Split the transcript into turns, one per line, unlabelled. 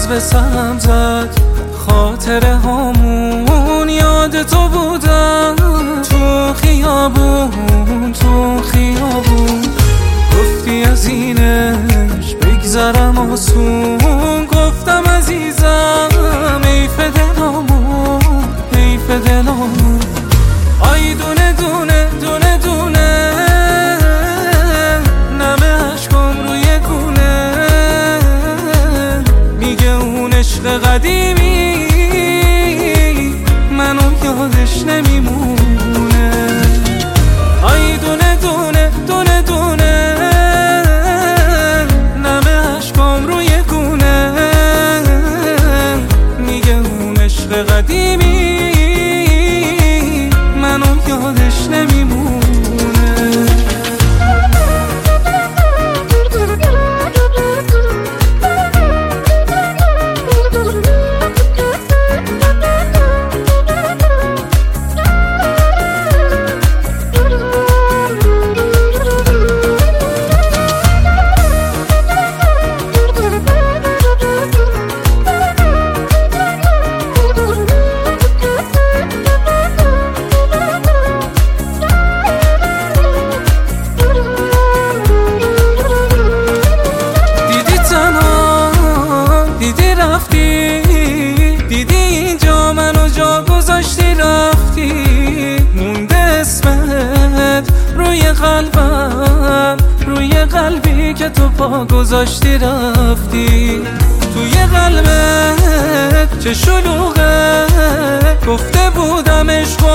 وسم زد خاطره هامون، یاد تو بودم تو خیابون تو خیابون. گفتی از اینش بگذرم آسون، گفتم عزیزم حیف دلامون حیف دلامون. آی دونه دونه دونه دونه نمه عشقم روی گونه، میگه اون عشق قدیمی منو یادش نمیمونه. آی دونه دونه دونه دونه نمه عشقم روی گونه، میگه اون عشق قدیمی منو یادش نمیمونه. دیدی اینجا منو جا گذاشتی رفتی، مونده اسمت روی قلبم روی قلبی که تو پا گذاشتی رفتی. توی قلبت چه شلوغه، گفته بودم عشق